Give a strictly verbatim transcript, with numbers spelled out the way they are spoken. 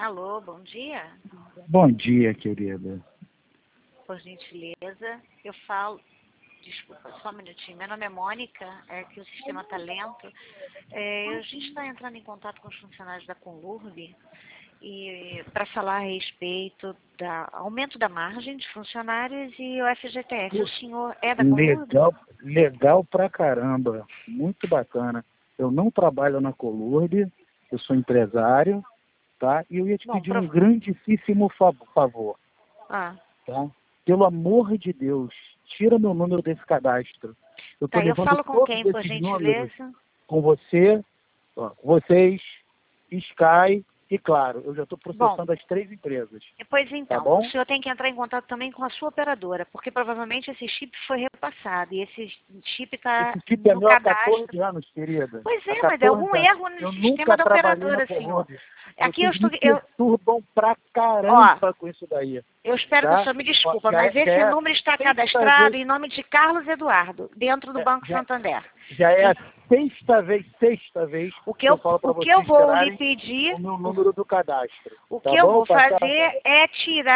Alô, bom dia. Bom dia, querida. Por gentileza, eu falo... Desculpa, só um minutinho. Meu nome é Mônica, é que o sistema está lento. É, a gente está entrando em contato com os funcionários da Conlurb e para falar a respeito do aumento da margem de funcionários e o F G T S. O senhor é da Conlurb? Legal, legal pra caramba. Muito bacana. Eu não trabalho na Conlurb, eu sou empresário, tá? E eu ia te Bom, pedir pro... um grandíssimo fa- favor, ah, tá? Pelo amor de Deus, tira meu número desse cadastro. Eu tô tá, eu levando falo com todos quem, por esses números gentileza? com você, ó, com vocês, Sky e, claro, eu já estou Bom, processando as três empresas, pois tá então, bom? o senhor tem que entrar em contato também com a sua operadora, porque provavelmente esse chip foi repassado e esse chip está Esse tipo é no meu há quatorze cadastro. anos, querida. Pois Há é, mas é algum quatorze anos. erro no Eu sistema nunca da trabalhei na operadora, senhor. Conlurb. Aqui eu Vocês estou... me Eu, perturbam pra ó, caramba com isso daí, eu espero que o tá? senhor me Ó, desculpa, já, mas é, já esse é a número está sexta cadastrado vez, em nome de Carlos Eduardo, dentro do é, Banco já, Santander. já é E a sexta vez, sexta vez o que que eu eu, falo para o que eu vocês vou lhe tirarem pedir, o meu o, número do cadastro, o tá que eu bom? vou Passar fazer é tirar